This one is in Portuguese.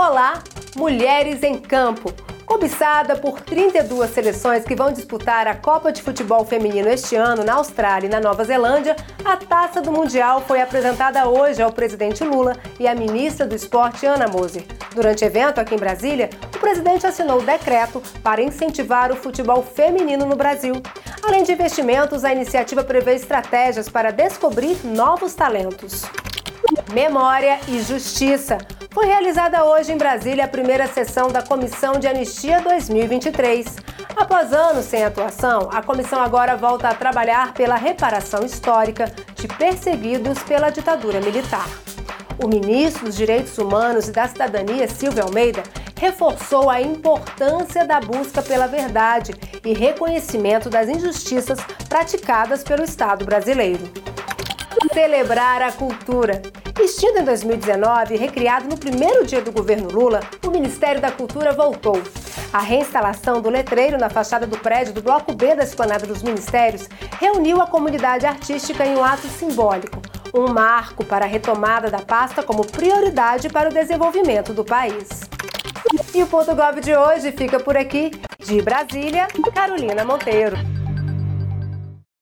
Olá, Mulheres em Campo. Cobiçada por 32 seleções que vão disputar a Copa de Futebol Feminino este ano na Austrália e na Nova Zelândia, a Taça do Mundial foi apresentada hoje ao presidente Lula e à ministra do Esporte, Ana Moser. Durante o evento aqui em Brasília, o presidente assinou o decreto para incentivar o futebol feminino no Brasil. Além de investimentos, a iniciativa prevê estratégias para descobrir novos talentos. Memória e Justiça. Foi realizada hoje em Brasília a primeira sessão da Comissão de Anistia 2023. Após anos sem atuação, a comissão agora volta a trabalhar pela reparação histórica de perseguidos pela ditadura militar. O ministro dos Direitos Humanos e da Cidadania, Silvio Almeida, reforçou a importância da busca pela verdade e reconhecimento das injustiças praticadas pelo Estado brasileiro. Celebrar a cultura. Extinto em 2019 e recriado no primeiro dia do governo Lula, o Ministério da Cultura voltou. A reinstalação do letreiro na fachada do prédio do Bloco B da Esplanada dos Ministérios reuniu a comunidade artística em um ato simbólico, um marco para a retomada da pasta como prioridade para o desenvolvimento do país. E o Ponto Gov de hoje fica por aqui. De Brasília, Carolina Monteiro.